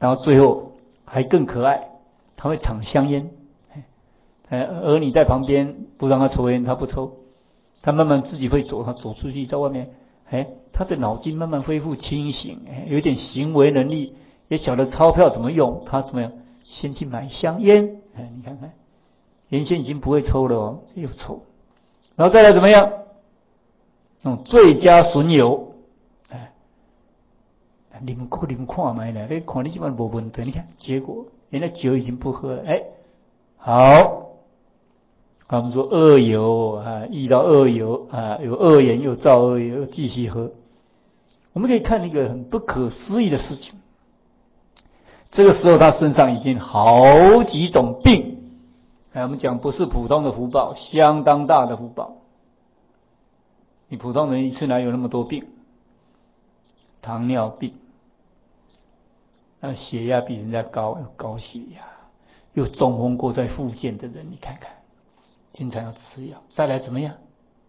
然后最后还更可爱，他会尝香烟，儿女在旁边不让他抽烟，他不抽，他慢慢自己会走，他走出去在外面，他的脑筋慢慢恢复清醒，有点行为能力，也晓得钞票怎么用，他怎么样？先去买香烟，你看看，原先已经不会抽了哦，又抽，然后再来怎么样？最佳损友，你们看买了，看你基本没问题，你看结果人家酒已经不喝了，好，我们说恶友遇到恶友有恶言又造恶业，又继续喝。我们可以看一个很不可思议的事情，这个时候他身上已经好几种病，我们讲不是普通的福报，相当大的福报。你普通人一次哪有那么多病？糖尿病，血压比人家高，有高血压，又中风过在复健的人，你看看，经常要吃药。再来怎么样？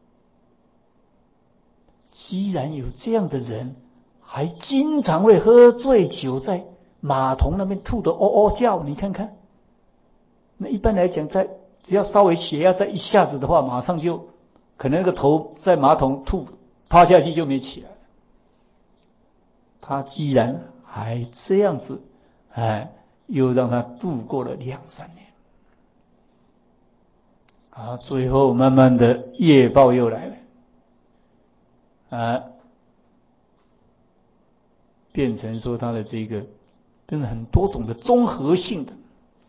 既然有这样的人，还经常会喝醉酒，在马桶那边吐得嗷嗷叫，你看看。那一般来讲，只要稍微血压再一下子的话，马上就可能那个头在马桶吐趴下去就没起来。他既然还这样子，又让他度过了2-3年，最后慢慢的业报又来了，变成说他的这个跟很多种的综合性的，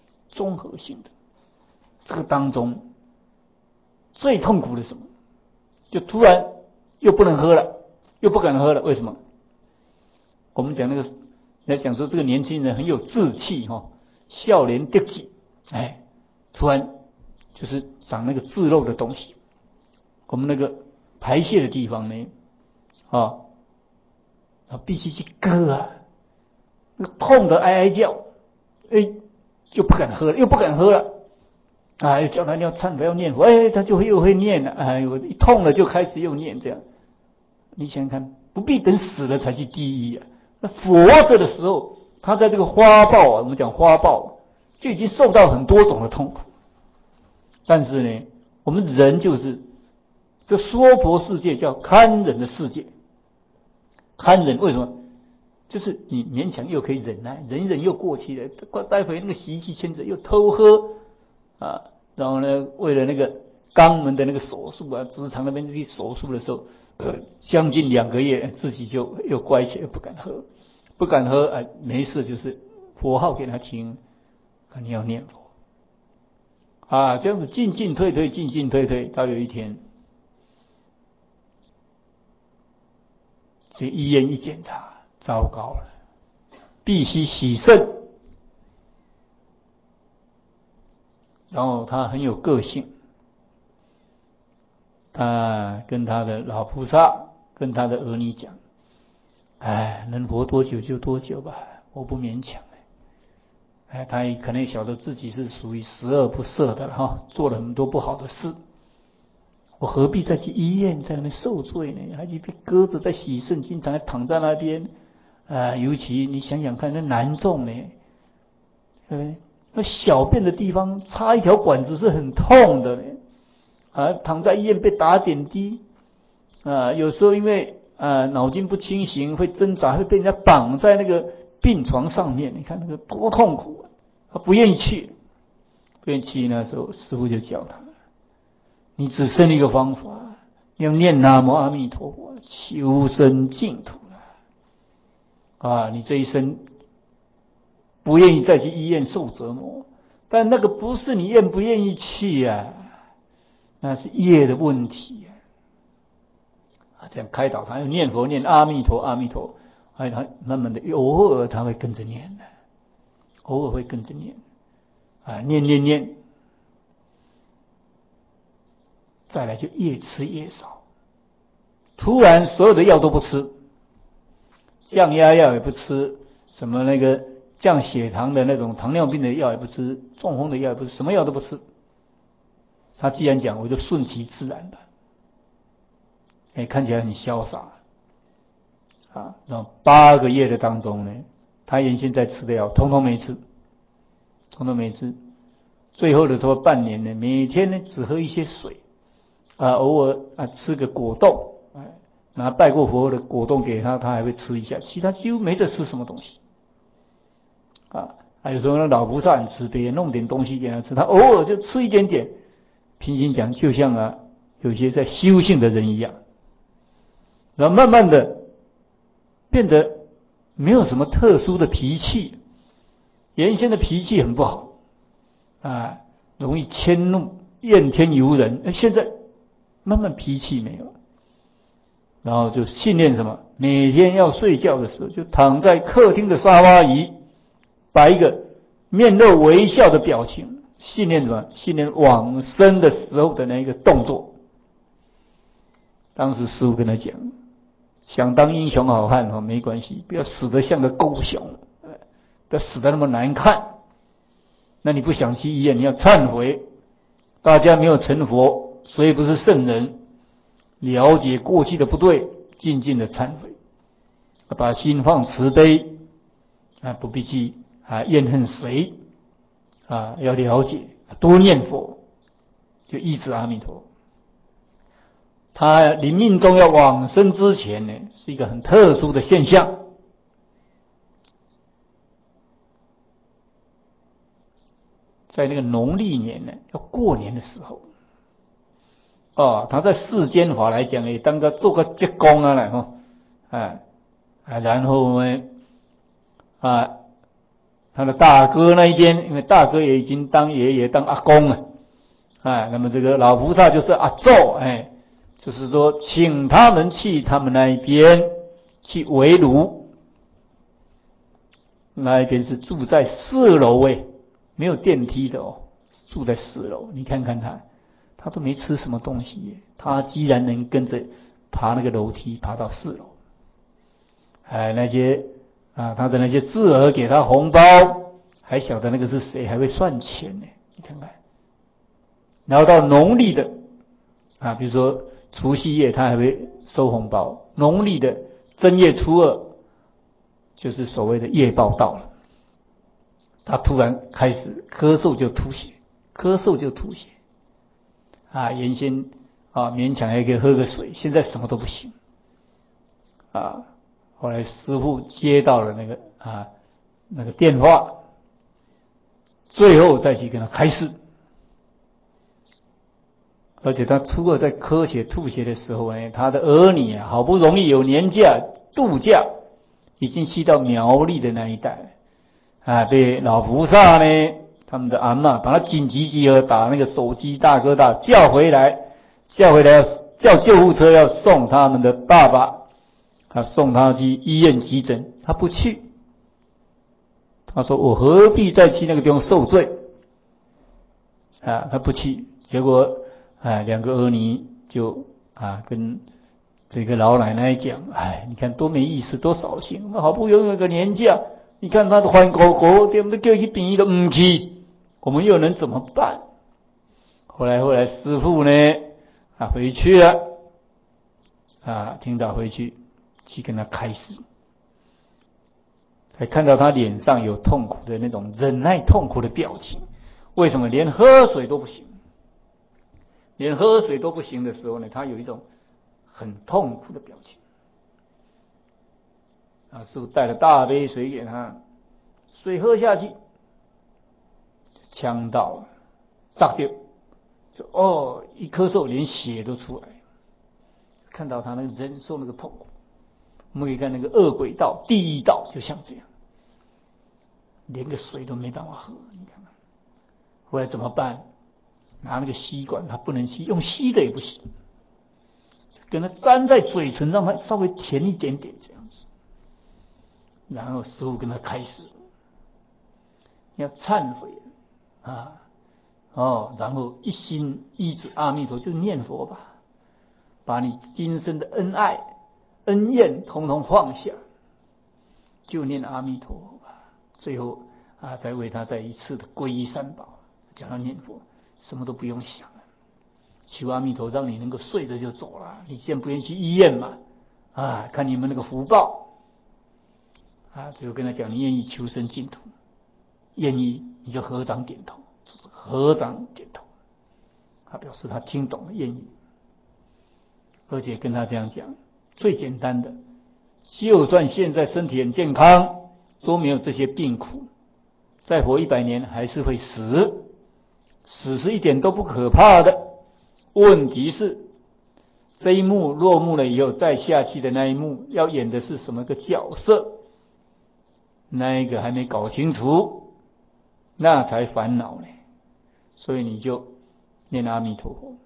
这个当中最痛苦的是什么？就突然又不能喝了，又不敢喝了，为什么？我们讲来讲说这个年轻人很有志气少年得志，突然就是长那个赘肉的东西，我们那个排泄的地方呢，必须去割那个痛的哀哀叫，就不敢喝了，又不敢喝了，又叫他要忏悔要念佛，他就又会念了，一痛了就开始又念，这样，你想想看，不必等死了才去地狱那活着的时候，他在这个花报我们讲花报就已经受到很多种的痛苦。但是呢，我们人就是这娑婆世界叫堪忍的世界，堪忍为什么？就是你勉强又可以忍耐，忍一忍又过去了，待会那个习气牵着又偷喝然后呢，为了那个肛门的那个手术直肠那边去手术的时候，将近2个月，自己就又乖起来，不敢喝，没事就是佛号给他听，你要念佛这样子进进退退，到有一天，这医院一检查，糟糕了，必须洗肾。然后他很有个性，他跟他的老菩萨，跟他的儿女讲，能活多久就多久吧，我不勉强。他也可能也晓得自己是属于十恶不赦的做了很多不好的事，我何必再去医院在那边受罪呢？还去被搁着在洗肾，经常躺在那边尤其你想想看，那男众呢，那小便的地方插一条管子是很痛的呢，躺在医院被打点滴有时候因为脑筋不清醒会挣扎，会被人家绑在那个病床上面，你看那个多痛苦他不愿意去，那时候师父就教他，你只剩一个方法，要念南无阿弥陀佛，求生净土你这一生不愿意再去医院受折磨，但那个不是你愿不愿意去那是业的问题这样开导他，要念佛，念阿弥陀阿弥陀，他慢慢的偶尔他会跟着念偶尔会跟着念念，再来就越吃越少，突然所有的药都不吃，降压药也不吃，什么那个降血糖的那种糖尿病的药也不吃，中风的药也不吃，什么药都不吃。他既然讲，我就顺其自然吧。看起来很潇洒然后8个月的当中呢， 他原先在吃的药，统统没吃，统统没吃。最后的时候半年呢，每天呢只喝一些水，偶尔吃个果冻，拿拜过佛的果冻给他，他还会吃一下，其他几乎没得吃什么东西。还有时候那老菩萨很慈悲，弄点东西给他吃，他偶尔就吃一点点。平心讲，就像有些在修行的人一样，然后慢慢的变得没有什么特殊的脾气，原先的脾气很不好容易迁怒、怨天尤人，现在慢慢脾气没有，然后就训练什么，每天要睡觉的时候就躺在客厅的沙发椅，摆一个面露微笑的表情，训练什么？训练往生的时候的那一个动作。当时师父跟他讲，想当英雄好汉没关系，不要死得像个狗熊，不要死得那么难看。那你不想去医院，你要忏悔。大家没有成佛，所以不是圣人，了解过去的不对，静静的忏悔，把心放慈悲不必去怨恨谁要了解，多念佛，就依止阿弥陀。他临命终要往生之前呢，是一个很特殊的现象。在那个农历年呢，要过年的时候，他在世间法来讲，也当个做个职工然后呢，他的大哥那一边，因为大哥也已经当爷爷当阿公了，那么这个老菩萨就是阿宙，就是说请他们去他们那一边去围炉，那一边是住在4楼没有电梯的住在4楼。你看看他都没吃什么东西他既然能跟着爬那个楼梯爬到4楼，那些他的那些侄儿给他红包，还晓得那个是谁，还会算钱呢，你看看。然后到农历的比如说除夕夜他还会收红包，农历的正月初2就是所谓的夜报到了，他突然开始咳嗽就吐血，咳嗽就吐血原先勉强还可以喝个水，现在什么都不行后来师父接到了那个电话，最后再去跟他开示。而且他初2在咳血吐血的时候呢，他的儿女好不容易有年假度假，已经去到苗栗的那一带被老菩萨呢他们的阿嬷把他紧急集合，打那个手机大哥大叫回来要叫救护车要送他们的爸爸送他去医院急诊，他不去。他说我何必再去那个地方受罪他不去。结果2个儿女就跟这个老奶奶讲，你看多没意思，多扫兴，好不容易有个年假，你看他的欢狗狗对不对，叫去病院都不去，我们又能怎么办？后来师父呢回去了听到回去跟他开示，才看到他脸上有痛苦的那种忍耐痛苦的表情。为什么连喝水都不行？连喝水都不行的时候呢，他有一种很痛苦的表情师父带了大杯水给他，水喝下去呛到了，炸掉，就一咳嗽连血都出来。看到他那个忍受那个痛苦，我们可以看那个恶鬼道、地狱道，就像这样，连个水都没办法喝。你看看，后来怎么办？拿那个吸管，他不能吸，用吸的也不行，跟他粘在嘴唇，让他稍微甜一点点这样子。然后师父跟他开始要忏悔然后一心依止阿弥陀，就念佛吧，把你今生的恩爱恩怨统统放下，就念阿弥陀佛吧。最后再为他再一次的皈依三宝，讲他念佛，什么都不用想了，求阿弥陀让你能够睡着就走了，你现在不愿意去医院嘛看你们那个福报。 就跟他讲，你愿意求生净土，愿意你就合掌点头，合掌点头，他表示他听懂了，愿意，而且跟他这样讲，最简单的，就算现在身体很健康，都没有这些病苦，再活100年还是会死，死是一点都不可怕的。问题是这一幕落幕了以后，再下去的那一幕要演的是什么个角色，那一个还没搞清楚，那才烦恼呢。所以你就念阿弥陀佛，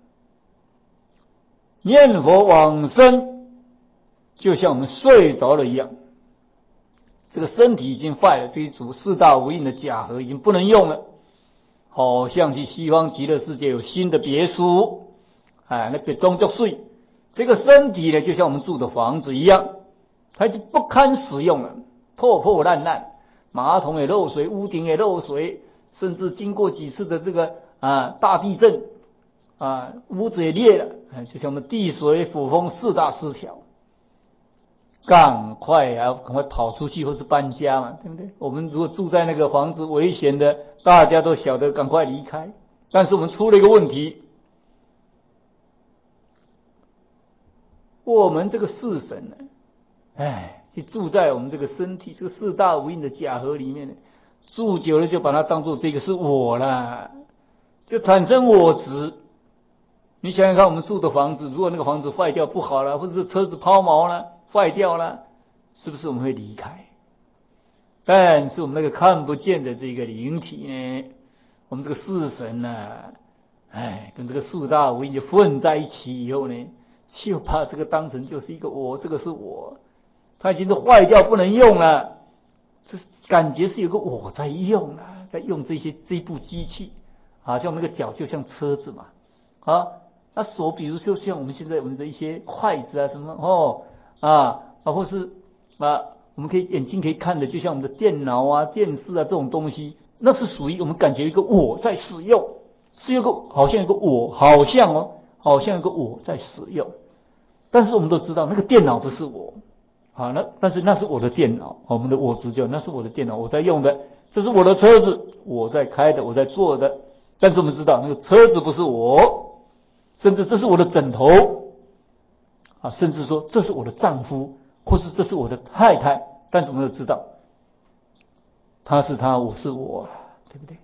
念佛往生，就像我们睡着了一样。这个身体已经坏了，这一组四大无印的假合已经不能用了，好像去西方极乐世界有新的别墅，那别装作睡。这个身体呢，就像我们住的房子一样，它已经不堪使用了，破破烂烂，马桶也漏水，屋顶也漏水，甚至经过几次的这个大地震，屋子也裂了，就像我们地水火风四大失调。赶快跑出去或是搬家嘛，对不对？我们如果住在那个房子危险的，大家都晓得赶快离开。但是我们出了一个问题，我们这个四神呢，就住在我们这个身体这个四大无印的假合里面呢，住久了就把它当作这个是我啦，就产生我执。你想想看，我们住的房子，如果那个房子坏掉不好了，或者是车子抛锚了坏掉了，是不是我们会离开？但是我们那个看不见的这个灵体呢，我们这个四神呢，跟这个四大无印就混在一起以后呢，就把这个当成就是一个我，这个是我，它已经都坏掉不能用了，这感觉是有个我在用啊，在用这部机器像我们那个脚就像车子嘛，那手比如就像我们现在我们的一些筷子什么或是我们眼睛可以看的，就像我们的电脑电视这种东西，那是属于我们感觉一个我在使用，是有个好像有个我，好像有个我在使用。但是我们都知道那个电脑不是我但是那是我的电脑，我们的我执就那是我的电脑，我在用的，这是我的车子，我在开的，我在坐的。但是我们知道那个车子不是我，甚至这是我的枕头甚至说这是我的丈夫，或是这是我的太太，但是我们都知道他是他，我是我，对不对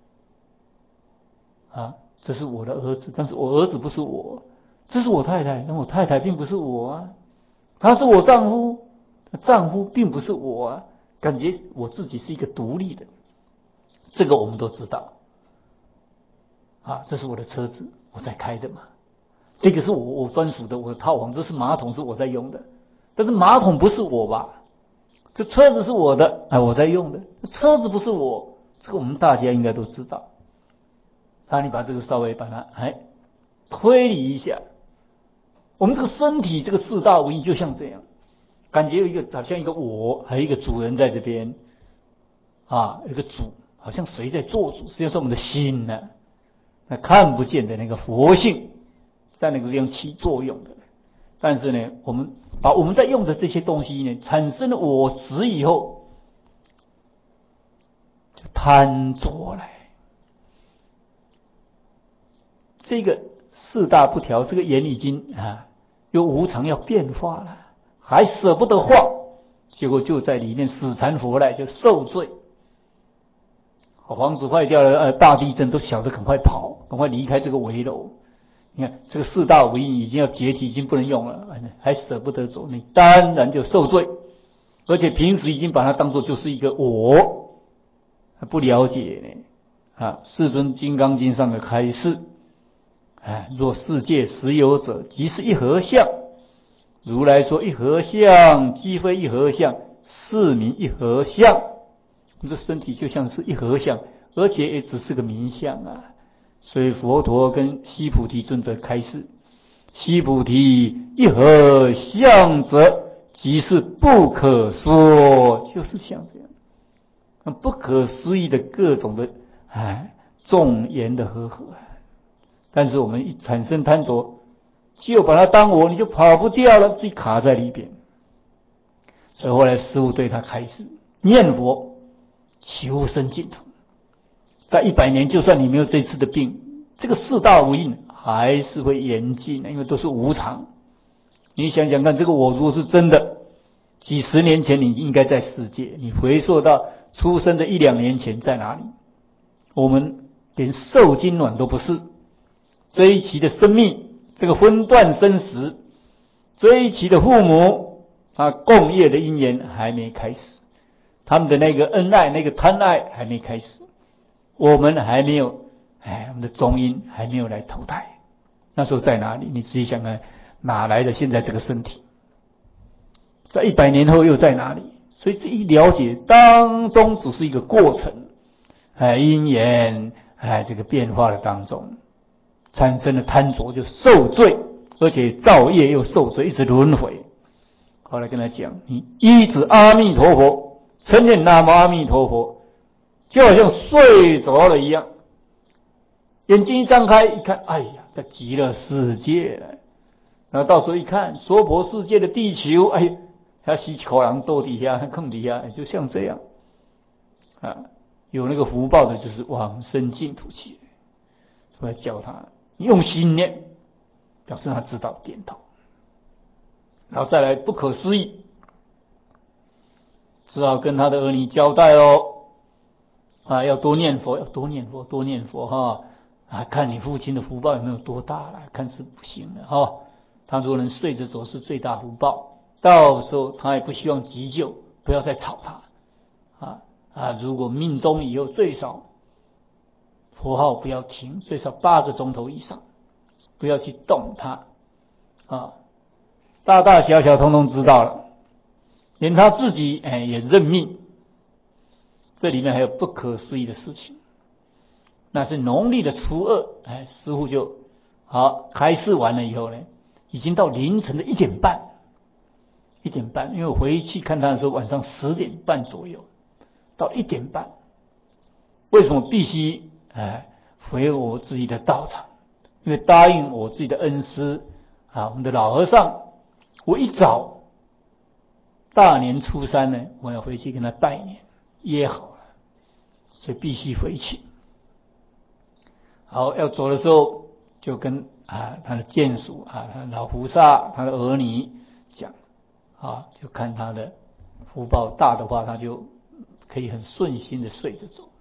这是我的儿子，但是我儿子不是我，这是我太太，但我太太并不是我他是我丈夫，丈夫并不是我感觉我自己是一个独立的，这个我们都知道这是我的车子，我在开的嘛，这个是我专属的，我的套房，这是马桶是我在用的，但是马桶不是我吧？这车子是我的我在用的，车子不是我，这个我们大家应该都知道。你把这个稍微把它推理一下，我们这个身体这个四大无印就像这样，感觉有一个好像一个我，还有一个主人在这边有一个主，好像谁在做主，实际上是我们的心呢，那看不见的那个佛性在那个地方起作用的。但是呢，我们在用的这些东西呢，产生了我执以后，就贪着了。这个四大不调，这个眼已经有无常要变化了，还舍不得化，结果就在里面死缠活赖，就受罪。房子坏掉了，大地震都晓得赶快跑，赶快离开这个危楼。你看这个四大无印已经要解体，已经不能用了，还舍不得走，你当然就受罪。而且平时已经把它当作就是一个我，不了解呢世尊金刚经上的开示若世界实有者，即是一合相。如来说一合相，即非一合相，是名一合相。我们这身体就像是一合相，而且也只是个名相所以佛陀跟须菩提尊者开示，须菩提一合相者，即是不可说，就是像这样不可思议的各种的众言的和合。但是我们一产生贪着，就把它当我，你就跑不掉了，自己卡在里边。 所以后来师父对他开始念佛求生净土。在100年，就算你没有这次的病，这个四大无印还是会严禁的，因为都是无常。你想想看，这个我如果是真的，几十年前你应该在世界，你回溯到出生的1、2年前在哪里？我们连受精卵都不是。这一期的生命，这个分段生死，这一期的父母，共业的因缘还没开始，他们的那个恩爱、那个贪爱还没开始，我们还没有，我们的中阴还没有来投胎。那时候在哪里？你自己想看，哪来的现在这个身体？在100年后又在哪里？所以这一了解当中只是一个过程，因缘，这个变化的当中产生了贪着，就受罪，而且造业又受罪，一直轮回。后来跟他讲，你依止阿弥陀佛，称念南无阿弥陀佛，就好像睡着了一样，眼睛一张开一看，哎呀，在极乐世界了。然后到时候一看，娑婆世界的地球，还是口人斗底下，空底下，就像这样有那个福报的，就是往生净土去。所以教他用心念，表示他知道点头。然后再来不可思议，只好跟他的儿女交代要多念佛，要多念佛，多念佛看你父亲的福报有没有多大了，看是不行的他如果能睡着走是最大福报，到时候他也不希望急救，不要再吵他如果命中以后最少佛号不要停，最少8个钟头以上，不要去动它大大小小通通知道了，连他自己也认命。这里面还有不可思议的事情，那是农历的初2，师父就开示完了以后呢，已经到凌晨的1点半，1点半，因为我回去看他的时候晚上10点半左右，到1点半，为什么必须回我自己的道场？因为答应我自己的恩师我们的老和尚，我一早大年初3呢，我要回去跟他拜年，约好了，所以必须回去。好，要走的时候就跟他的眷属他的老菩萨，他的儿女讲就看他的福报大的话，他就可以很顺心的睡着走。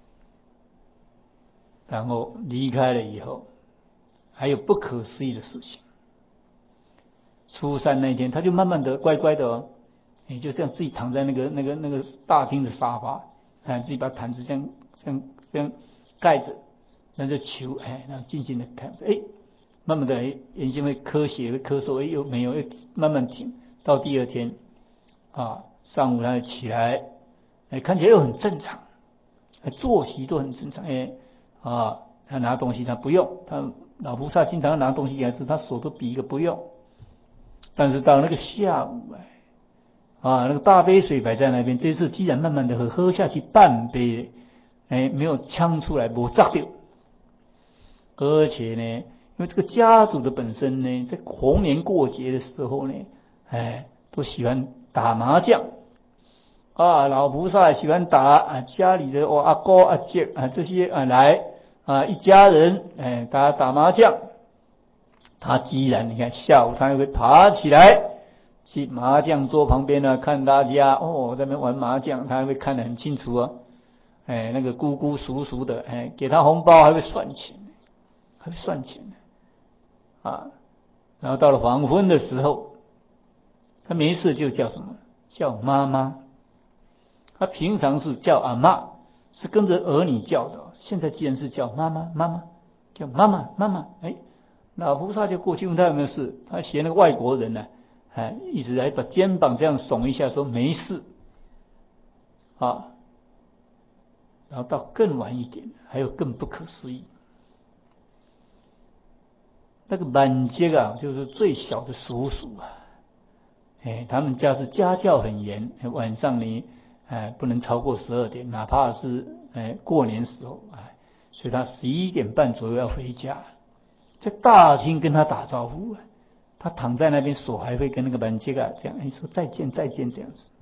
然后离开了以后，还有不可思议的事情。初3那天，他就慢慢的乖乖的你就这样自己躺在那个大厅的沙发，自己把毯子这样盖着，那就求然后静静的看，慢慢的眼睛会咳血会咳嗽，又没有，又慢慢停。到第2天上午他起来，看起来又很正常，作息都很正常。他拿东西他不用，他老菩萨经常拿东西给他吃，他手都比一个不用。但是到那个下午那个大杯水摆在那边，这次既然慢慢的喝下去半杯，没有呛出来，没炸掉。而且呢，因为这个家族的本身呢，在逢年过节的时候呢，都喜欢打麻将老菩萨喜欢打家里的阿哥阿姐这些来一家人大家打麻将。他既然你看下午他又会爬起来去麻将桌旁边呢，看大家在那边玩麻将，他还会看得很清楚那个姑姑叔叔的给他红包还会算钱，然后到了黄昏的时候，他没事就叫什么叫妈妈，他平常是叫阿嬷，是跟着儿女叫的，现在既然是叫妈妈妈妈，叫妈妈妈妈，老菩萨就过去问他有没有事，他学那个外国人呢一直还把肩膀这样耸一下说没事然后到更晚一点，还有更不可思议。那个满街就是最小的叔叔他们家是家教很严，晚上你不能超过12点，哪怕是过年时候所以他11点半左右要回家，在大厅跟他打招呼他躺在那边手还会跟那个满街这样说再见再见这样子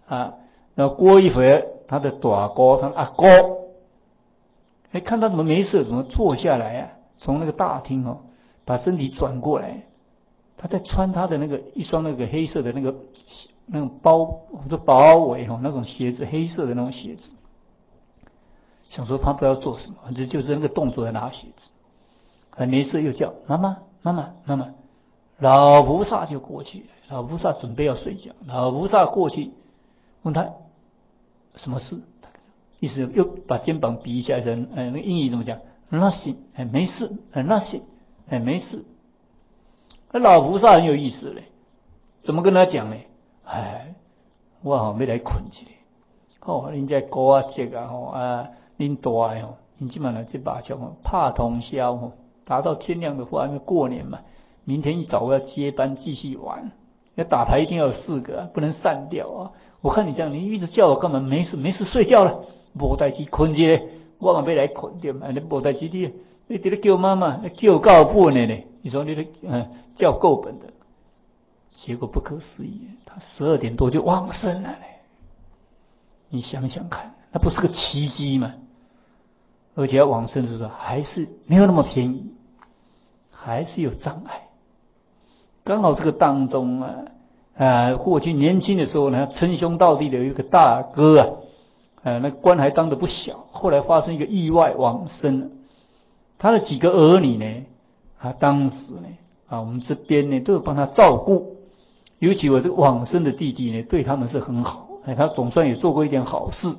啊。然后过一会儿，他的大哥，他的阿哥，看他怎么没事，怎么坐下来啊？从那个大厅哦，把身体转过来，他在穿他的那个一双那个黑色的那种包围哦，那种鞋子，黑色的那种鞋子。想说他不知道做什么，反正就是那个动作在拿鞋子。没事又叫妈妈妈妈妈妈，老菩萨就过去，老菩萨准备要睡觉，老菩萨过去问他什么事，意思又把肩膀比一下，那个英语怎么讲 ？Nothing， 没事，Nothing， 没事。那老菩萨很有意思嘞，怎么跟他讲呢？我要来困一下。恁这高啊节啊恁大的恁即满来这把枪怕通宵打到天亮的话，因为过年嘛，明天一早我要接班继续玩。要打牌一定要有4个，不能散掉啊！我看你这样，你一直叫我干嘛？没事，睡觉了，无代志，困一下，我嘛要来困对嘛？你无代志你在叫妈妈，叫够本的呢？你说你叫够本的，结果不可思议，他12点多就往生了呢。你想想看，那不是个奇迹吗？而且要往生的时候还是没有那么便宜，还是有障碍。刚好这个当中过去年轻的时候呢，称兄道弟的有一个大哥那官还当得不小，后来发生一个意外往生。他的几个儿女呢，当时呢我们这边呢都有帮他照顾，尤其我这个往生的弟弟呢，对他们是很好，他总算也做过一点好事。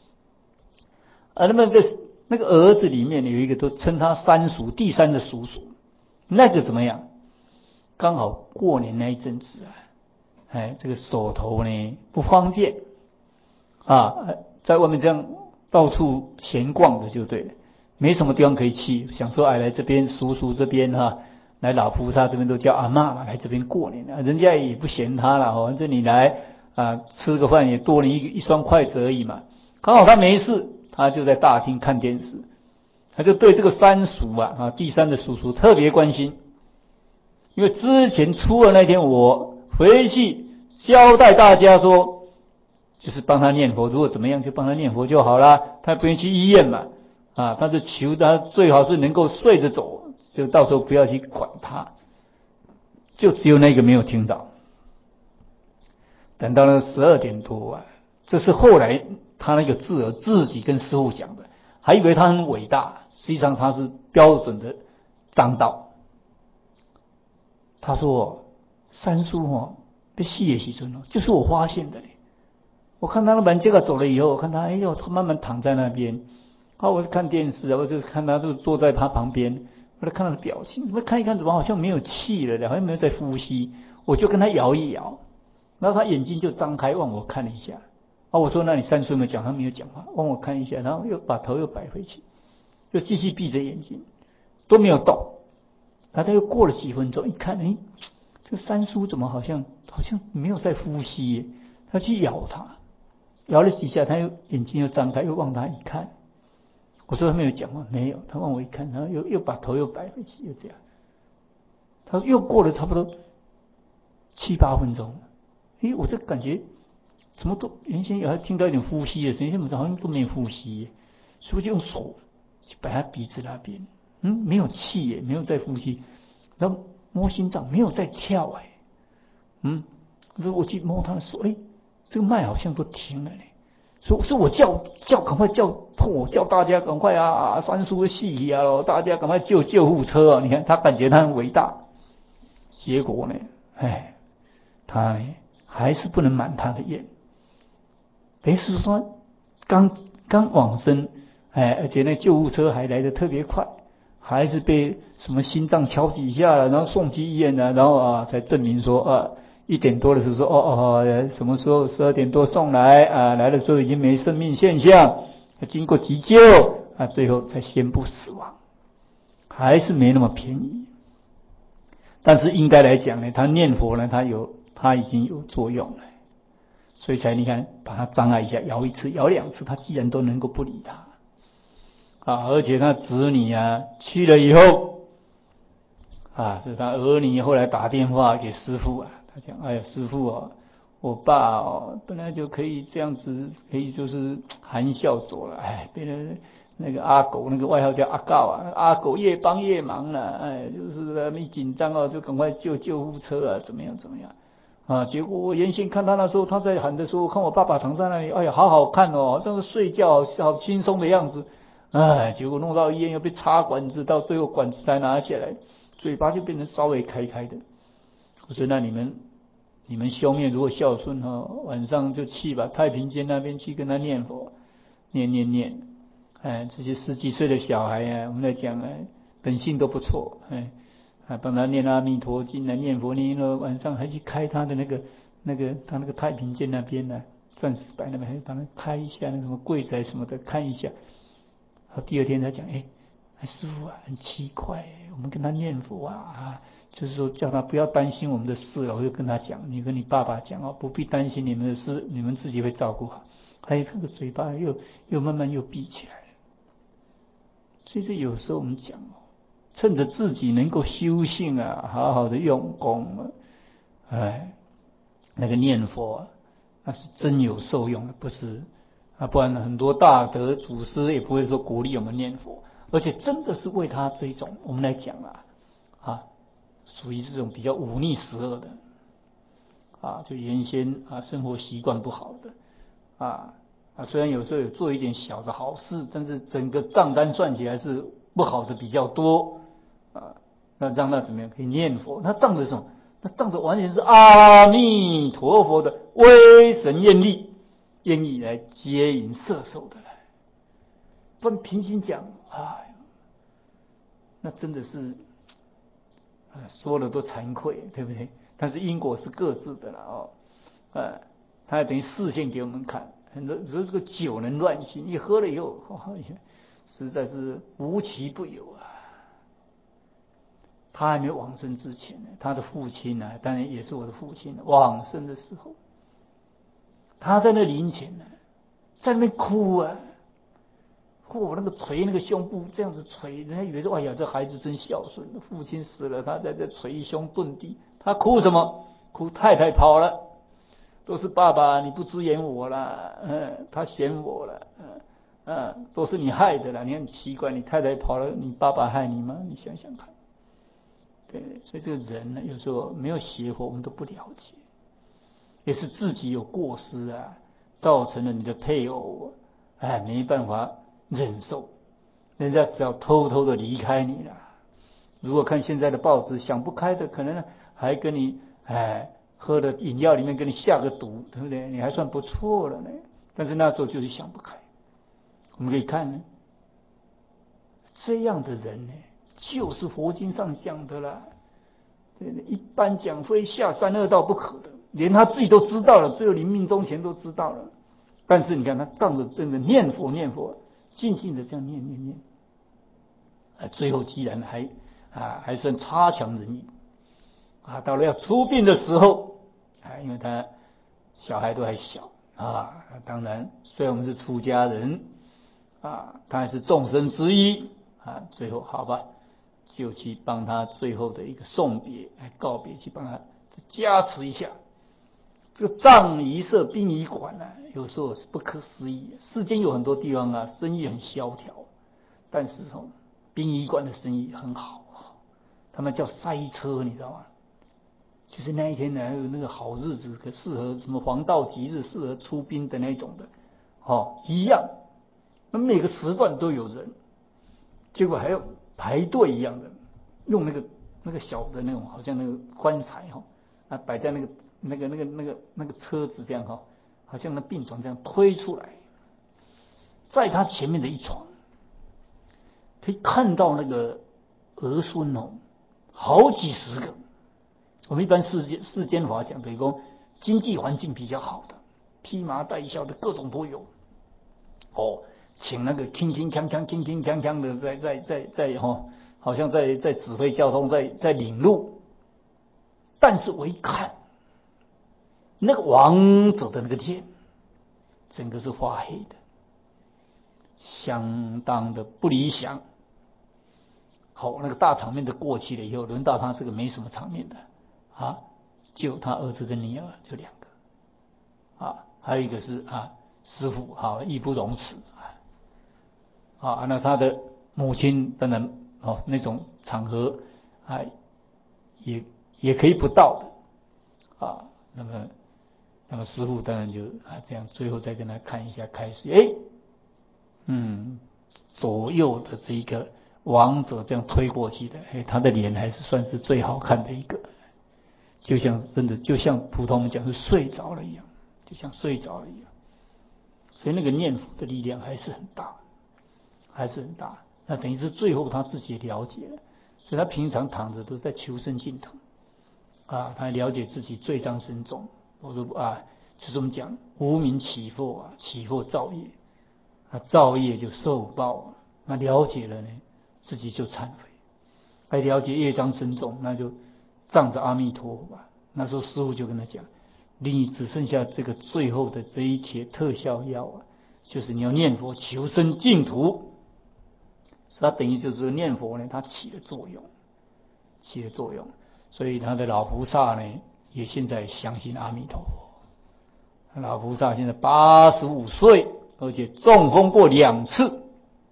那个儿子里面有一个都称他三叔，第三的叔叔，那个怎么样？刚好过年那一阵子这个手头呢不方便在外面这样到处闲逛的就对了，没什么地方可以去，想说来这边叔叔这边来老菩萨这边都叫阿嬷嘛，来这边过年人家也不嫌他了反正你来吃个饭也多你一双筷子而已嘛。刚好他没事，他就在大厅看电视，他就对这个三叔第三的叔叔特别关心，因为之前初二那天我回去交代大家说，就是帮他念佛，如果怎么样就帮他念佛就好了，他不愿意去医院嘛他就求他最好是能够睡着走，就到时候不要去管他。就只有那个没有听到，等到了12点多这是后来他那个智儿自己跟师父讲的，还以为他很伟大，实际上他是标准的张道。他说三叔被死的时候就是我发现的我看他那门这个走了以后，我看他他慢慢躺在那边我就看电视我就看他就坐在他旁边，我就看他的表情，怎么看一看怎么好像没有气了，好像没有在呼吸，我就跟他摇一摇，然后他眼睛就张开望我看了一下我说那你三叔有没有讲？他没有讲话，望我看一下，然后又把头又摆回去，就继续闭着眼睛都没有动。他又过了几分钟，一看这三叔怎么好像没有在呼吸他去咬他，摇了几下，他又眼睛又张开，又望他一看。我说他没有讲话，没有。他望我一看，然后又把头又摆回去，又这样。他又过了差不多7、8分钟，我这感觉怎么都原先有听到一点呼吸的声音，好像都没有呼吸，所以我就用手去摆他鼻子那边，没有气耶，没有在呼吸，然后摸心脏没有在跳我去摸他的手，这个脉好像都停了呢。所以我叫赶快叫大家赶快三叔戏大家赶快救护车你看他感觉他很伟大，结果呢他还是不能满他的愿，等于是说刚往生而且那救护车还来得特别快，还是被什么心脏敲几下了，然后送去医院了，然后才证明说1点多的时候说什么时候12点多送来来的时候已经没生命现象，经过急救最后才宣布死亡，还是没那么便宜。但是应该来讲呢，他念佛呢，他已经有作用了，所以才你看把他障碍一下，摇1次摇2次，他既然都能够不理他而且他子女去了以后是他儿女后来打电话给师父他讲师父我爸本来就可以这样子，可以就是含笑走了，变成那个阿狗，那个外号叫阿告啊，阿狗越帮越忙了，就是一紧张就赶快救救护车怎么样结果我原先看他那时候，他在喊的时候，看我爸爸躺在那里，好好看像是睡觉好轻松的样子，结果弄到医院又被插管子，到最后管子才拿下来，嘴巴就变成稍微开的。我说那你们兄妹如果孝顺晚上就去吧，太平间那边去跟他念佛，念，这些10几岁的小孩我们来讲本性都不错，帮他念阿弥陀经念佛念了，晚上还去开他的他那个太平间那边钻石白那边还帮他开一下那什么柜子什么的看一下。第二天他讲师父很奇怪我们跟他念佛就是说叫他不要担心我们的事我就跟他讲，你跟你爸爸讲不必担心你们的事，你们自己会照顾好。还有那个嘴巴又慢慢又闭起来了。所以这有时候我们讲趁着自己能够修行好好的用功那个念佛那是真有受用的，不是不然很多大德祖师也不会说鼓励我们念佛，而且真的是为他这一种我们来讲属于这种比较忤逆十恶的就原先生活习惯不好的虽然有时候有做一点小的好事，但是整个账单算起来是不好的比较多那让他怎么样可以念佛？他仗着什么？他仗着完全是阿弥陀佛的威神愿力，愿意来接引摄受的来。不然平心讲那真的是说了都惭愧，对不对？但是因果是各自的了他还等于示现给我们看。很多这个酒能乱性，你喝了以后实在是无奇不有他还没有往生之前他的父亲当然也是我的父亲往生的时候，他在那灵前在那边哭那个捶那个胸部这样子捶，人家以为说哎呀这孩子真孝顺，父亲死了他在这捶胸顿地，他哭什么？哭太太跑了，都是爸爸你不支援我了他嫌我了都是你害的了，你很奇怪，你太太跑了，你爸爸害你吗？你想想看。对，所以这个人有时候没有学佛我们都不了解，也是自己有过失造成了你的配偶没办法忍受，人家只要偷偷的离开你了。如果看现在的报纸，想不开的可能还跟你喝的饮料里面给你下个毒，对不对？你还算不错了呢。但是那时候就是想不开。我们可以看这样的人就是佛经上讲的啦，一般讲非下三恶道不可的，连他自己都知道了，只有临命终前都知道了。但是你看他仗着真的念佛，静静的这样念，最后既然还算差强人意到了要出殡的时候因为他小孩都还小当然虽然我们是出家人他还是众生之一最后好吧，就去帮他最后的一个送别告别，去帮他加持一下。这个葬仪社殡仪馆有时候是不可思议。世间有很多地方生意很萧条，但是殡仪馆的生意很好他们叫塞车，你知道吗？就是那一天还有那个好日子，可适合什么黄道吉日，适合出殡的那种的一样，那每个时段都有人，结果还要排队一样的，用那个小的那种，好像那个棺材摆在那个车子这样好像那病床这样推出来，在他前面的一床，可以看到那个儿孙好几十个。我们一般世间法讲的说，经济环境比较好的，披麻戴孝的各种都有请那个铿铿锵锵的在好像在指挥交通，在领路。但是我一看那个王者的那个脸，整个是发黑的，相当的不理想。那个大场面的过去了以后，轮到他这个没什么场面的就他儿子跟女儿就2个， 还有一个是师父义不容辞那他的母亲当然那种场合也可以不到的那么师父当然就这样，最后再跟他看一下开始，左右的这一个王者这样推过去的，他的脸还是算是最好看的一个，就像普通我们讲是睡着了一样，就像睡着了一样。所以那个念佛的力量还是很大，还是很大。那等于是最后他自己也了解了，所以他平常躺着都是在求生净土他了解自己罪障深重。我说就是我们讲无明起惑起惑造业，造业就受报那了解了呢，自己就忏悔。还了解业障深重，那就仗着阿弥陀佛吧。那时候师父就跟他讲，你只剩下这个最后的这一帖特效药就是你要念佛求生净土。他等于就是念佛呢，它起了作用。所以他的老菩萨呢，也现在相信阿弥陀佛。老菩萨现在85岁，而且中风过2次。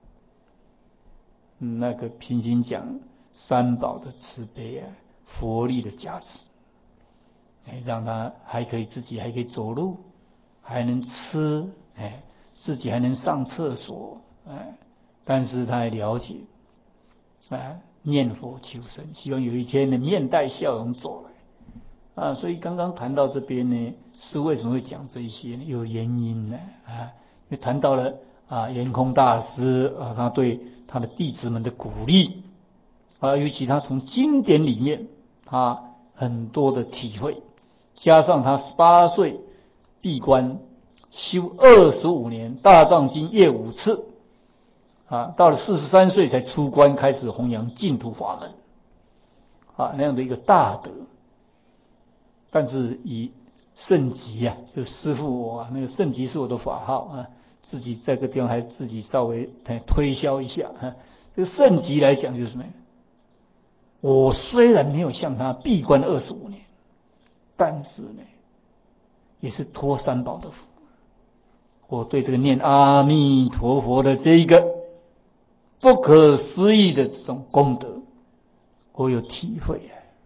那个平心讲，三宝的慈悲佛力的加持，让他自己还可以走路，还能吃，自己还能上厕所，但是他还了解，念佛求生，希望有一天呢面带笑容走来所以刚刚谈到这边呢，是为什么会讲这些呢？有原因呢因为谈到了圆空大师他对他的弟子们的鼓励尤其他从经典里面他很多的体会，加上他18岁闭关修25年大藏经阅5次到了43岁才出关开始弘扬净土法门那样的一个大德。但是以圣极就师父我那个圣极是我的法号自己在这个地方还自己稍微推销一下这个圣极来讲就是什么？我虽然没有像他闭关25年，但是呢，也是托三宝的福。我对这个念阿弥陀佛的这一个不可思议的这种功德，我有体会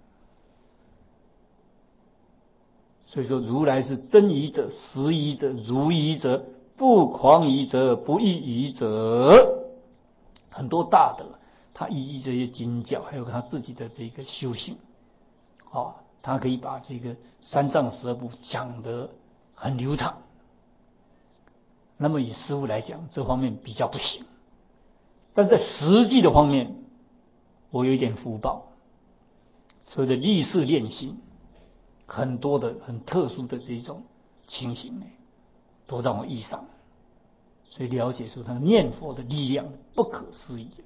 所以说，如来是真疑者、实疑者、如疑者、不狂疑者、不异疑者。很多大德，他依这些经教，还有他自己的这个修行，他可以把这个三藏十二部讲得很流畅。那么以师父来讲，这方面比较不行，但是在实际的方面，我有一点福报，所谓的历事练心。很多的很特殊的这种情形呢，都让我遇上，所以了解说他念佛的力量不可思议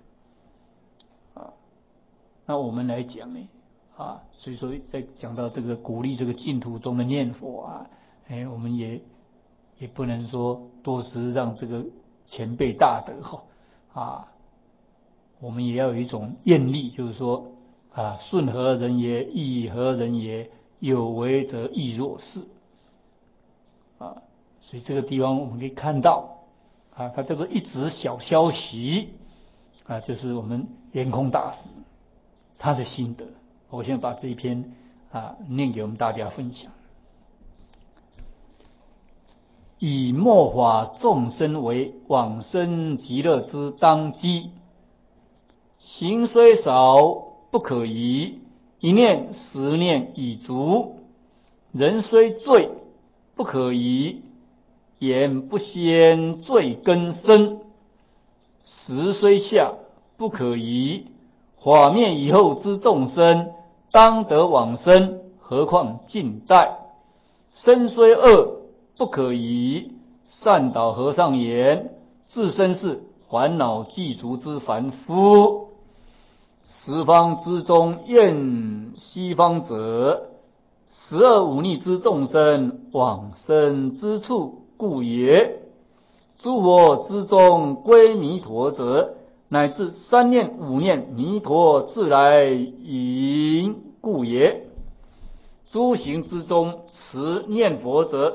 那我们来讲呢所以说在讲到这个鼓励这个净土中的念佛我们也不能说多是让这个前辈大德我们也要有一种愿力，就是说顺何人也，义何人也，有为则亦若是所以这个地方我们可以看到他这个一则小消息就是我们圆空大师他的心得。我现在把这一篇念给我们大家分享。以末法众生为往生极乐之当机，行虽少不可移，一念10念已足；人虽罪不可移，言不先罪根深；时虽下不可移，法灭以后之众生当得往生，何况近代？身虽恶不可移，善导和尚言，自身是烦恼具足之凡夫。十方之中愿西方者，12忤逆之众生往生之处故也。诸佛之中归弥陀者，乃至3念5念弥陀自来迎故也。诸行之中持念佛者，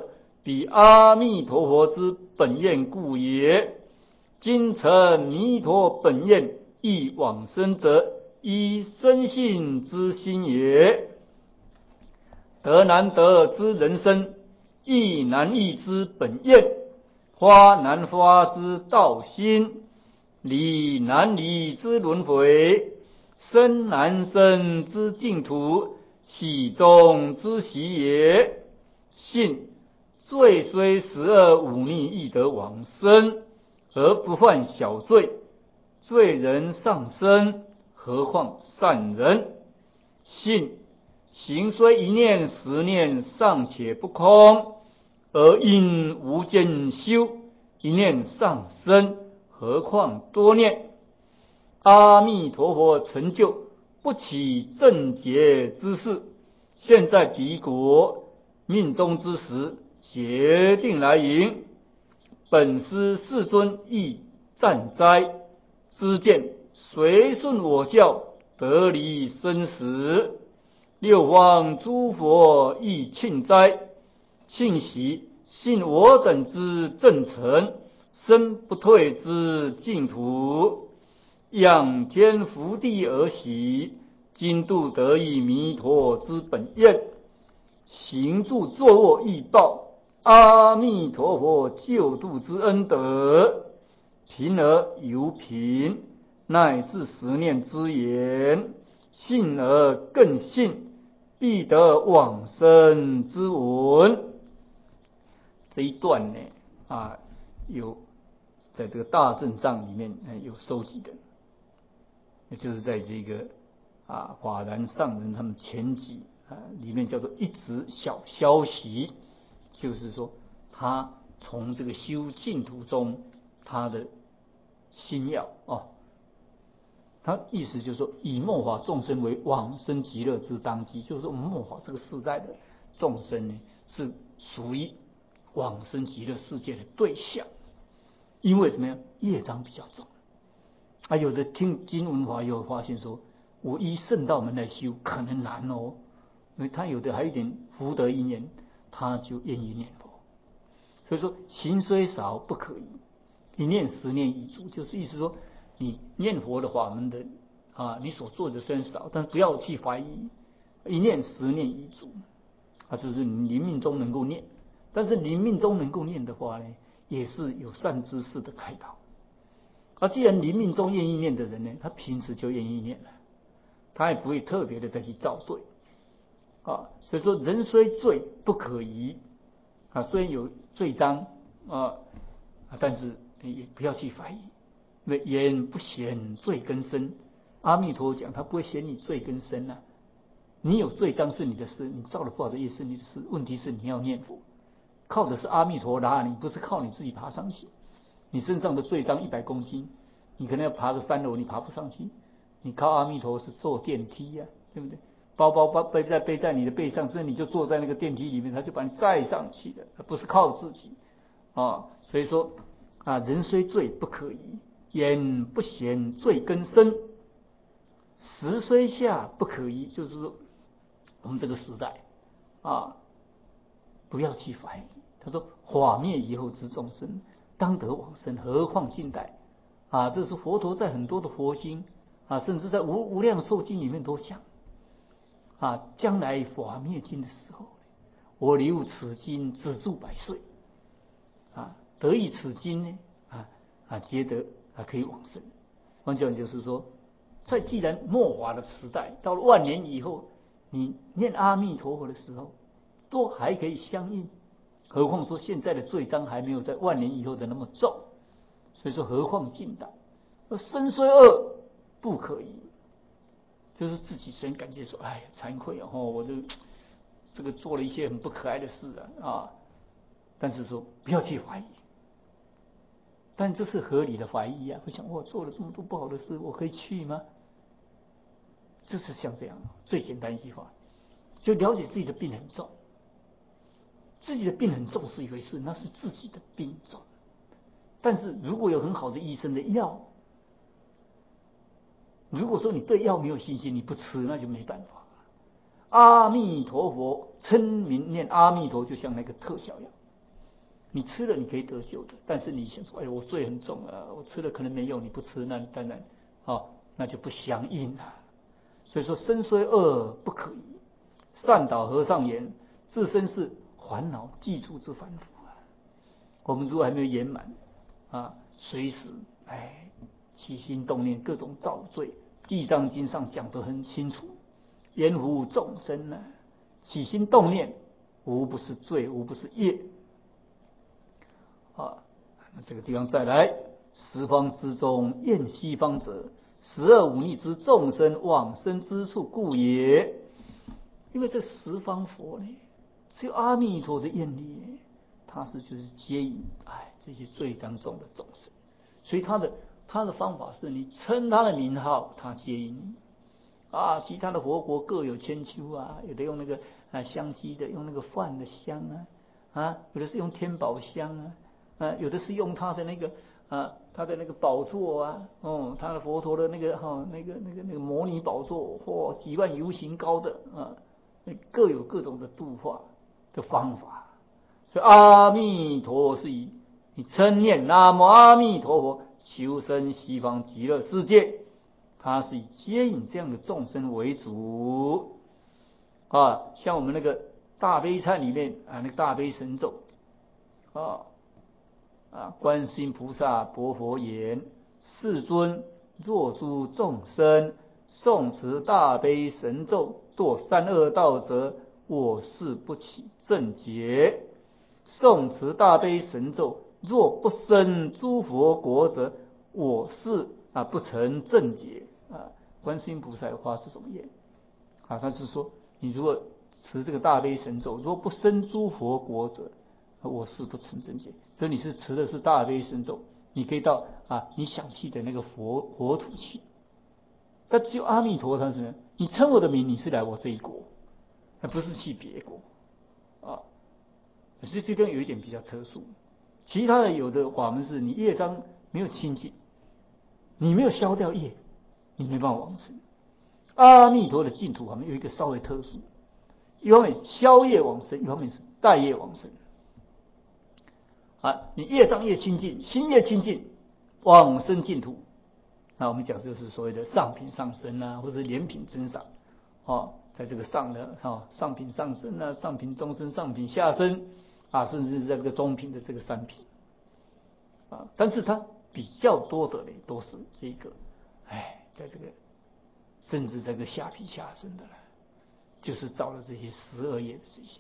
彼阿弥陀佛之本愿故也。今成弥陀本愿亦往生者，依生性之心也。得难得之人生，亦难易之本愿，发难发之道心，离难离之轮回，生难生之净土，喜中之喜也。信罪虽12忤逆亦得往生，而不犯小罪，罪人上生，何况善人？信行虽一念10念尚且不空，而因无间修，一念上升，何况多念？阿弥陀佛成就不起正觉之事，现在彼国命中之时，决定来迎。本师世尊亦赞哉，知见随顺我教，得离生死。六方诸佛亦庆哉，庆喜信我等之正诚，身不退之净土，仰天伏地而喜，今度得以弥陀之本愿，行住坐卧亦报阿弥陀佛救度之恩德，贫而犹贫，乃至10念之言，信而更信，必得往生之闻。这一段呢，有在这个大正藏里面有收集的，也就是在这个法然上人他们前集里面叫做一直小消息，就是说他从这个修净土中他的心要他意思就是说，以末法众生为往生极乐之当机，就是说我们末法这个世代的众生呢，是属于往生极乐世界的对象。因为怎么样，业障比较重有的听经闻法又发现说，我依圣道门来修可能难因为他有的还有一点福德因缘，他就愿意念佛。所以说行虽少不可以，一念10念已足，就是意思说你念佛的法门的你所做的虽然少，但不要去怀疑，一念10念已足就是你临命中能够念。但是临命中能够念的话呢，也是有善知识的开导。既然临命中愿意念的人呢，他平时就愿意念了，他也不会特别的再去造罪所以说人虽罪不可移虽然有罪章但是也不要去怀疑，因为言不嫌罪根深。阿弥陀讲他不会嫌你罪根深你有罪章是你的事，你造了不好的业是你的事，问题是你要念佛，靠的是阿弥陀拉你，不是靠你自己爬上去。你身上的罪章100公斤，你可能要爬个3楼，你爬不上去，你靠阿弥陀是坐电梯对不对？包背在你的背上，所以你就坐在那个电梯里面，他就把你载上去的，不是靠自己所以说人虽罪不可移，言不嫌罪根深，时虽下不可移，就是说我们这个时代不要去怀疑。他说法灭以后之众生当得往生，何况近代这是佛陀在很多的佛经甚至在无量寿经里面都讲将来法灭尽的时候，我留此经止住百岁得以此经呢皆得可以往生。换句话就是说，在既然末法的时代到了万年以后，你念阿弥陀佛的时候都还可以相应，何况说现在的罪章还没有在万年以后的那么重，所以说何况近代。身虽恶不可移，就是自己先感觉说惭愧我这个做了一些很不可爱的事但是说不要去怀疑，但这是合理的怀疑我想我做了这么多不好的事，我可以去吗？就是像这样最简单一句话，就了解自己的病很重。自己的病很重是一回事，那是自己的病重。但是如果有很好的医生的药，如果说你对药没有信心，你不吃那就没办法。阿弥陀佛称名念阿弥陀就像那个特效药你吃了你可以得救的，但是你想说，哎，我罪很重啊，我吃了可能没用，你不吃，那当然，那就不相应了。所以说，身虽恶不可移，善导和尚言，自身是烦恼记住之凡夫啊。我们如果还没有圆满随时起心动念各种造罪，地藏经上讲得很清楚，缘乎众生呢，起心动念无不是罪，无不是业那这个地方再来，十方之中厌西方者，十恶五逆之众生往生之处故也。因为这十方佛呢，只有阿弥陀的愿力，他就是接引这些罪当中的众生，所以他的方法是你称他的名号，他接引你其他的佛国各有千秋有的用那个香积的，用那个梵的香有的是用天宝香有的是用他的那个他的那个宝座他的佛陀的那个摩尼宝座几万由行高的各有各种的度化的方法。所以阿弥陀是以你称念南无阿弥陀佛，求生西方极乐世界，它是以接引这样的众生为主像我们那个大悲忏里面那个大悲神咒观世音菩萨薄佛言：世尊，若诸众生诵持大悲神咒，堕三恶道者，我誓不起正觉；诵持大悲神咒，若不生诸佛国者，我誓不成正觉观世音菩萨发是什么愿他是说，你如果持这个大悲神咒，若不生诸佛国者，我誓不成正觉。所以你是持的是大悲神咒，你可以到你想去的那个国土去。但只有阿弥陀他是你称我的名，你是来我这一国，不是去别国可是这边有一点比较特殊，其他的有的法门是你业障没有清净，你没有消掉业，你没办法往生。阿弥陀的净土法门有一个稍微特殊，一方面消业往生，一方面是带业往生你业障越清净，心越清净，往生净土。那我们讲就是所谓的上品上生或者莲品增长在这个上的上品上生上品中生，上品下生甚至在这个中品的这个三品但是它比较多的都是这个在这个甚至这个下品下生的就是造了这些12业的这些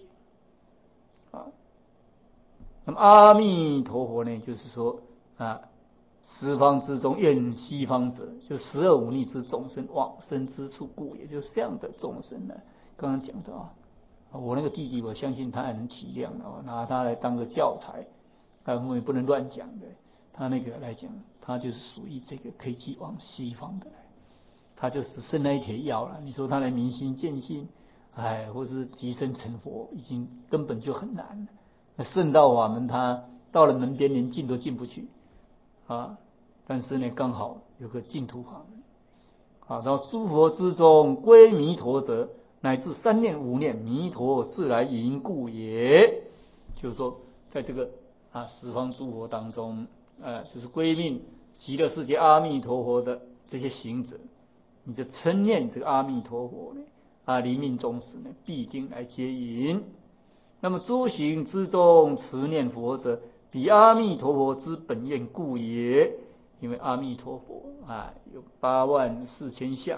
那么阿弥陀佛呢，就是说十方之中厌西方者，就十恶五逆之众生往生之处故，也就是这样的众生呢。刚刚讲的我那个弟弟，我相信他也能体谅拿他来当个教材我们也不能乱讲的。他那个来讲，他就是属于这个可以去往西方的，他就只剩那一帖药了。你说他来明心见性或是即生成佛，已经根本就很难了。那圣道法门，他到了门边连进都进不去但是呢，刚好有个净土法门然后诸佛之中归弥陀者，乃至3念5念，弥陀自来迎故也。就是说，在这个十方诸佛当中就是归命极乐世界阿弥陀佛的这些行者，你就称念这个阿弥陀佛呢临命终时呢，必定来接引。那么诸行之中持念佛者，彼阿弥陀佛之本愿故也。因为阿弥陀佛有84000相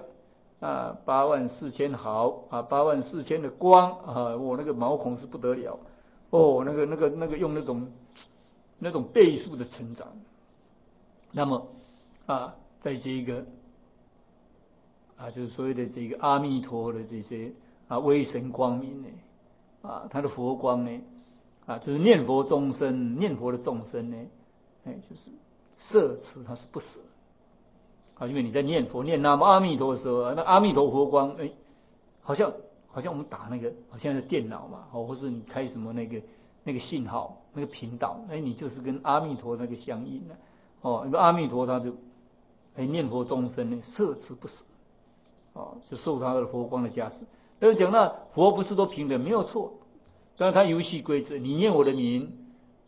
84000毫84000的光我那个毛孔是不得了那个用那种倍数的成长。那么在这个就是所谓的这个阿弥陀的这些威神光明呢他的佛光呢就是念佛众生，念佛的众生呢就是摄持他是不舍因为你在念佛念南无阿弥陀的时候那阿弥陀佛光好像我们打那个好像是电脑嘛或是你开什么那个信号那个频道你就是跟阿弥陀那个相应因为阿弥陀他就念佛众生呢摄持不舍就受他的佛光的加持。但是讲佛不是都平等，没有错，但是他游戏规则，你念我的名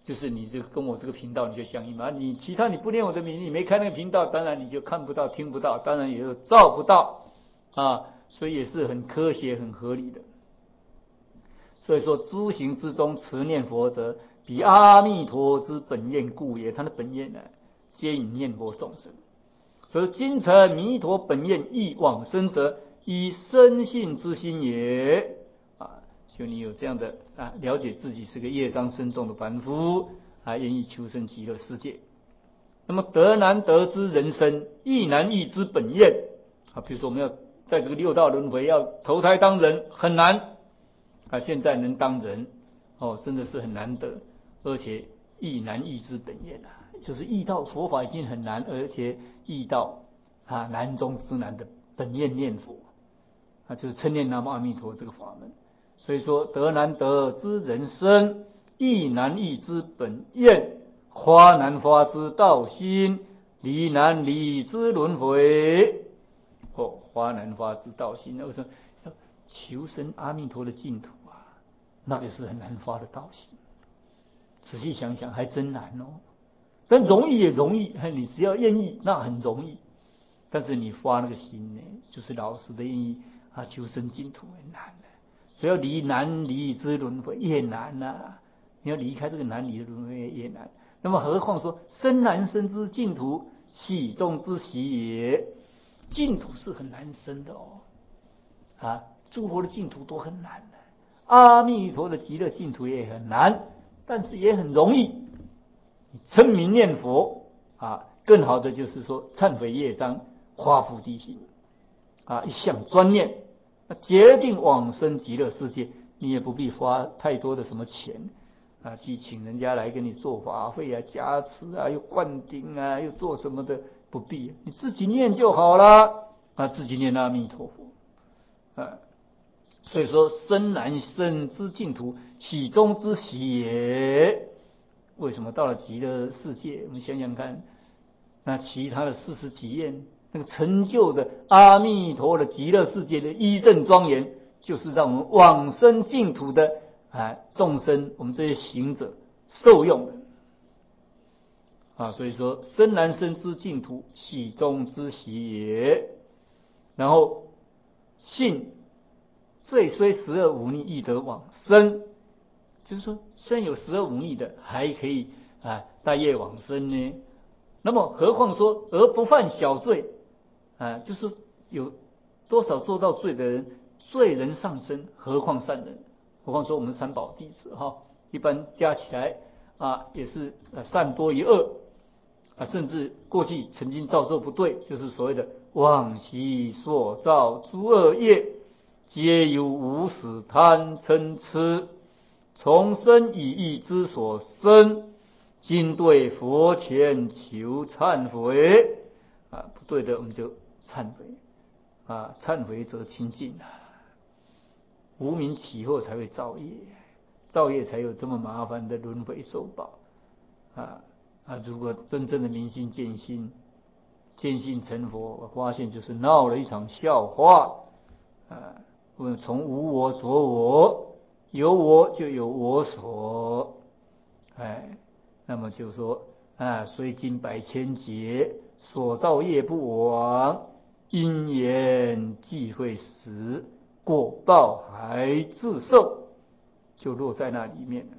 就是你就跟我这个频道你就相应嘛，你其他你不念我的名，你没开那个频道，当然你就看不到听不到，当然也就照不到啊，所以也是很科学很合理的。所以说诸行之中持念佛者，彼阿弥陀之本愿故也，他的本愿呢皆以念佛众生。所以今成弥陀本愿亦往生者，以深信之心也啊，就你有这样的了解自己是个业障深重的凡夫愿意求生极乐世界。那么得难得之人生，亦难亦之本愿比如说我们要在这个六道轮回要投胎当人很难现在能当人真的是很难得，而且亦难亦之本愿就是遇到佛法已经很难，而且遇到难中之难的本愿念佛就是称念南无阿弥陀这个法门。所以说得难得之人生，亦难亦之本愿，发难发之道心，离难离之轮回发难发之道心，为什么要求生阿弥陀的净土那个是很难发的道心。仔细想想还真难但容易也容易，你只要愿意那很容易，但是你发那个心呢，就是老实的愿意求生净土很难所以要离难离之轮回也难你要离开这个难离的轮回也难，那么何况说生难生之净土，喜中之喜也。净土是很难生的诸佛的净土都很难阿弥陀的极乐净土也很难，但是也很容易。称名念佛更好的就是说忏悔业障，发菩提心一向专念，决定往生极乐世界，你也不必花太多的什么钱去请人家来给你做法会加持又灌顶又做什么的，不必，你自己念就好了自己念阿弥陀佛所以说生难生之净土，喜中之喜也。为什么到了极乐世界，我们想想看，那其他的40几愿那个成就的阿弥陀的极乐世界的依正庄严，就是让我们往生净土的众生，我们这些行者受用的所以说生难生之净土，喜中之喜也。然后信罪虽12五逆，亦得往生，就是说虽然有12五逆的还可以大业往生呢，那么何况说而不犯小罪就是有多少做到罪的人，罪人上升，何况善人，何况说我们三宝弟子一般加起来也是善多于恶甚至过去曾经造作不对，就是所谓的往昔所造诸恶业，皆由无始贪嗔痴从生以意之所生，今对佛前求忏悔不对的我们就忏悔忏悔则清净无明起后才会造业，造业才有这么麻烦的轮回受报如果真正的明心见性，见性成佛，我发现就是闹了一场笑话从无我着我，有我就有我所那么就说虽经百千劫，所造业不亡，因缘际会时，果报还自受，就落在那里面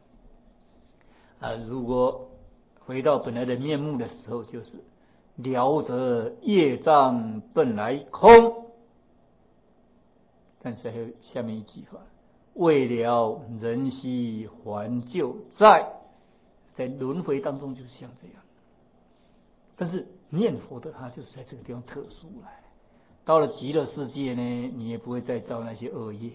如果回到本来的面目的时候，就是了则业障本来空，但是还有下面一句话，未了人兮还旧在，在轮回当中就是像这样。但是念佛的他就是在这个地方特殊到了极乐世界呢，你也不会再造那些恶业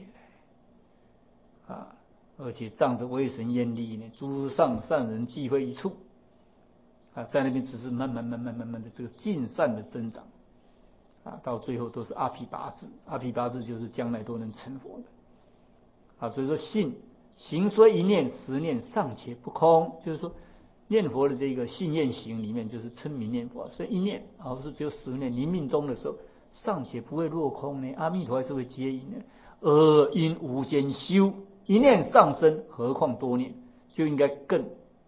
而且仗着威神愿力呢，诸上善人聚会一处在那边只是慢慢的这个尽善的增长到最后都是阿毗跋致，阿毗跋致就是将来都能成佛的所以说行虽一念十念尚且不空，就是说念佛的这个信愿行里面就是称名念佛，所以一念不是只有10念，临命终的时候尚且不会落空呢，阿弥陀还是会接引的，而因无间修一念上升，何况多念，就应该更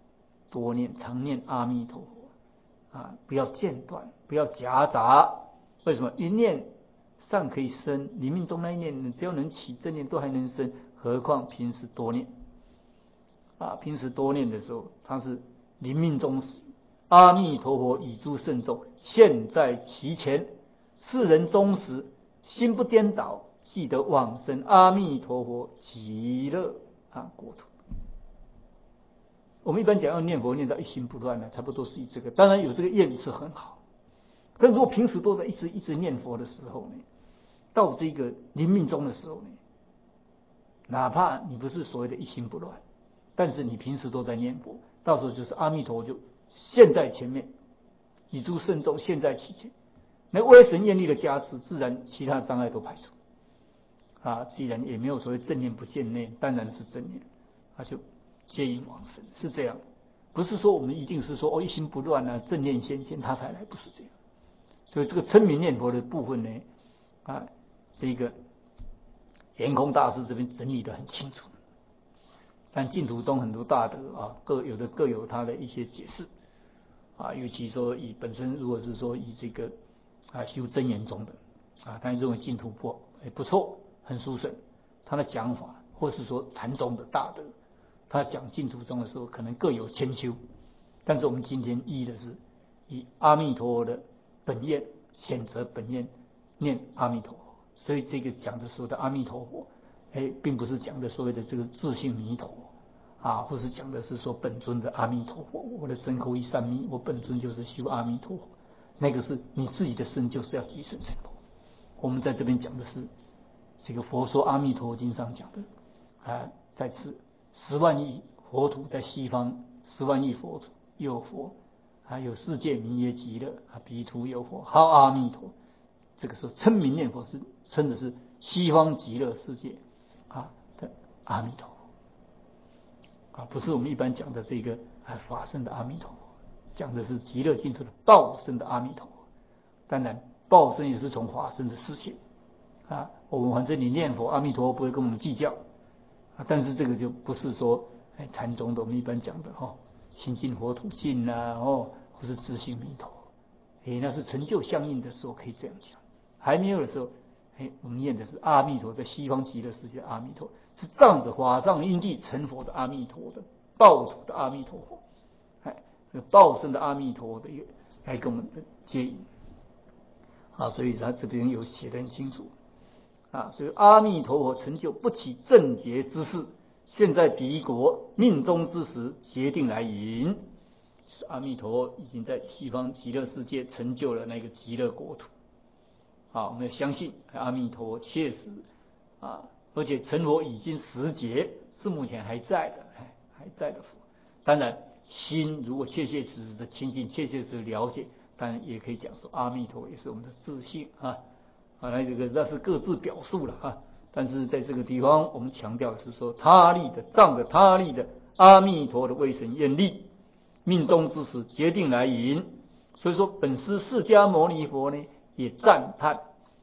多念，常念阿弥陀佛不要间断，不要夹杂。为什么？一念尚可以生，临命终那一念，只要能起正念都还能生，何况平时多念平时多念的时候，他是临命终时，阿弥陀佛以诸圣众现在其前，世人终时心不颠倒，记得往生阿弥陀佛极乐国土。我们一般讲要念佛念到一心不乱差不多是以这个，当然有这个愿是很好，但如果平时都在一直念佛的时候呢，到这个临命终的时候呢，哪怕你不是所谓的一心不乱，但是你平时都在念佛，到时候就是阿弥陀佛就现在前面，以诸圣众现在其前，那威神愿力的加持，自然其他障碍都排除既然也没有所谓正念不见念，当然是正念，就接引往生，是这样。不是说我们一定是说一心不乱正念先现他才来，不是这样。所以这个称名念佛的部分呢这个圆空大师这边整理得很清楚，但净土宗很多大德各有他的一些解释尤其说以本身如果是说以这个修真言宗的他认为净土不错，很殊胜，他的讲法，或是说禅宗的大德，他讲净土宗的时候可能各有千秋，但是我们今天依的是以阿弥陀佛的本愿，选择本愿念阿弥陀佛，所以这个讲的时候的阿弥陀佛并不是讲的所谓的这个自性弥陀或是讲的是说本尊的阿弥陀佛，我的身口意三密，我本尊就是修阿弥陀佛，那个是你自己的身就是要即身成佛。我们在这边讲的是这个佛说阿弥陀经上讲的在此10万亿佛土，在西方10万亿佛土有佛有世界名曰极乐彼土有佛号阿弥陀，这个时候称名念佛是称的是西方极乐世界的阿弥陀佛不是我们一般讲的这个法身的阿弥陀佛，讲的是极乐净土的报身的阿弥陀佛。当然报身也是从法身的视线我们反正你念佛阿弥陀佛不会跟我们计较但是这个就不是说禅宗的我们一般讲的心净佛土净或是自性弥陀那是成就相应的时候可以这样讲，还没有的时候我们念的是阿弥陀，在西方极乐世界阿弥陀，是仗着法藏因地成佛的阿弥陀的报土的阿弥陀佛报身的阿弥陀的来跟我们的接引所以他这边有写得很清楚所以阿弥陀佛成就不起正觉之事，现在彼国命中之时决定来迎，阿弥陀佛已经在西方极乐世界成就了那个极乐国土我们要相信阿弥陀佛确实而且成佛已经10劫，是目前还在的佛。当然心如果切切实实的亲近，切切实实的了解，当然也可以讲说阿弥陀也是我们的自性那这个那是各自表述了但是在这个地方我们强调的是说他力的仗着他力的阿弥陀的威神愿力，命中之时决定来迎。所以说本师释迦牟尼佛呢也赞叹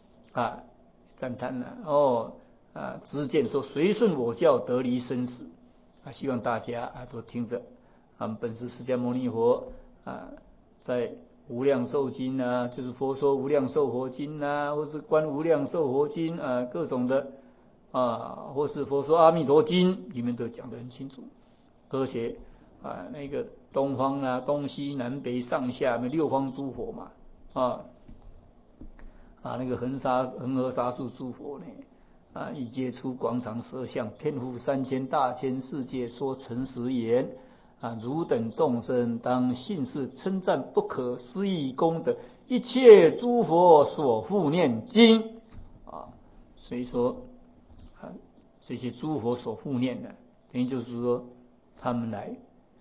知见说随顺我教得离生死希望大家都听着本师释迦牟尼佛在无量寿经就是佛说无量寿佛经或是观无量寿佛经各种的或是佛说阿弥陀经里面都讲得很清楚，而且那个东方东西南北上下6方诸佛嘛那个恒河沙数诸佛呢以皆出广场舌相，遍覆3000大千世界，说诚实言汝等众生当信是称赞不可思议功德，一切诸佛所复念经所以说这些诸佛所复念的，等于就是说他们来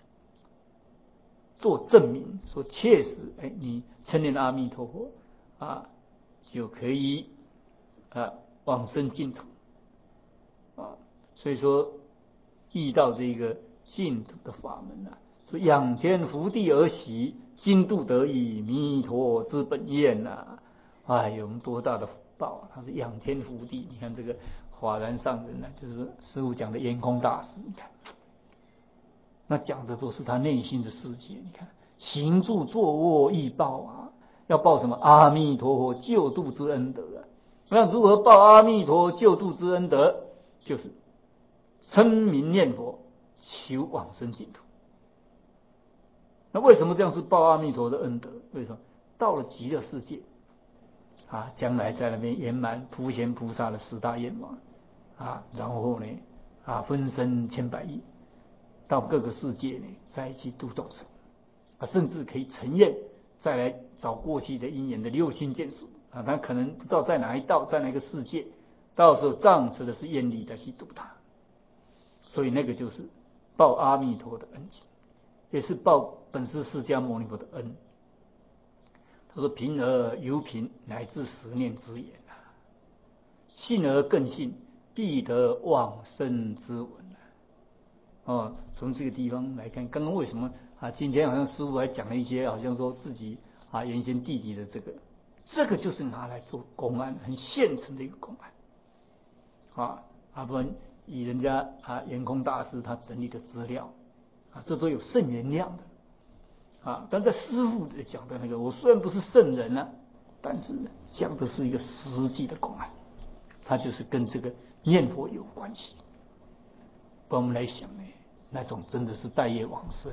做证明，说确实你称念阿弥陀佛就可以往生净土所以说遇到这个净土的法门说仰天伏地而喜，今度得以弥陀之本愿有多大的福报他是仰天伏地。你看这个法然上人就是师父讲的圆空大师，你看那讲的都是他内心的世界。你看，行住坐卧亦报啊，要报什么？阿弥陀佛救度之恩德啊。那如何报阿弥陀救度之恩德？就是称名念佛，求往生净土。那为什么这样是报阿弥陀的恩德？为什么？到了极乐世界啊，将来在那边圆满普贤菩萨的10大愿望啊，然后呢分身千百亿，到各个世界呢再去度众生啊，甚至可以承愿再来找过去的因缘的六亲眷属啊，他可能不知道在哪一道，在哪个世界，到时候仗持的是愿力再去度他，所以那个就是报阿弥陀的恩情，也是报本师释迦牟尼佛的恩。他说：“贫而犹贫，乃至10念之言啊；信而更信，必得往生之闻啊。”从这个地方来看，刚刚为什么今天好像师父还讲了一些，好像说自己原先弟弟的这个就是拿来做公案，很现成的一个公案不然以人家圆空大师他整理的资料这都有圣言量的。但在师父讲的那个，我虽然不是圣人但是讲的是一个实际的公案，它就是跟这个念佛有关系。把我们来想那种真的是带业往生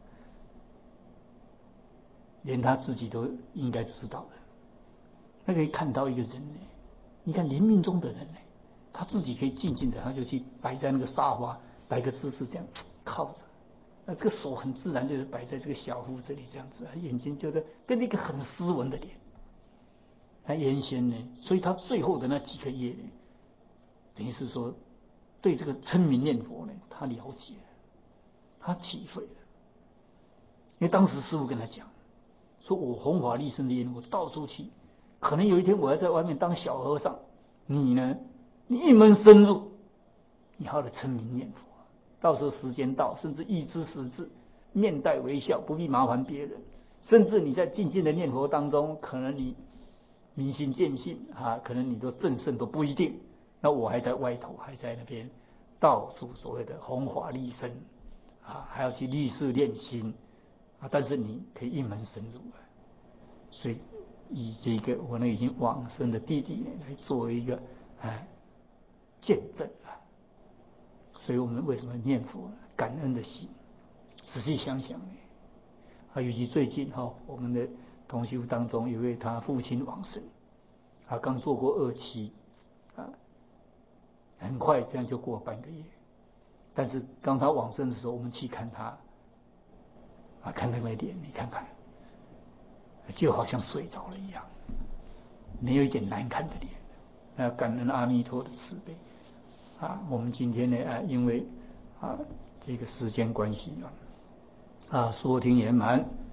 连他自己都应该知道的。那可以看到一个人你看临命终的人他自己可以静静的，他就去摆在那个沙发，摆个姿势这样靠着。这个手很自然就是摆在这个小腹这里这样子，眼睛就在跟一个很斯文的脸。他原先所以他最后的那几个月等于是说对这个称名念佛他了解了，他体会了。因为当时师父跟他讲，说我弘法利生的因，我到处去，可能有一天我要在外面当小和尚，你一门深入，你好好的称名念佛。到时候时间到，甚至一知十字，面带微笑，不必麻烦别人。甚至你在静静的念佛当中，可能你明心见性可能你都正圣都不一定。那我还在外头，还在那边到处所谓的弘法利生还要去立誓练心但是你可以一门深入所以以这个我已经往生的弟弟来作为一个见证所以我们为什么念佛感恩的心？仔细想想尤其最近我们的同修当中有位他父亲往生刚做过2期很快这样就过半个月。但是当他往生的时候，我们去看他看那个脸，你看看就好像睡着了一样，没有一点难看的脸。感恩阿弥陀的慈悲我们今天因为这个时间关系说听圆满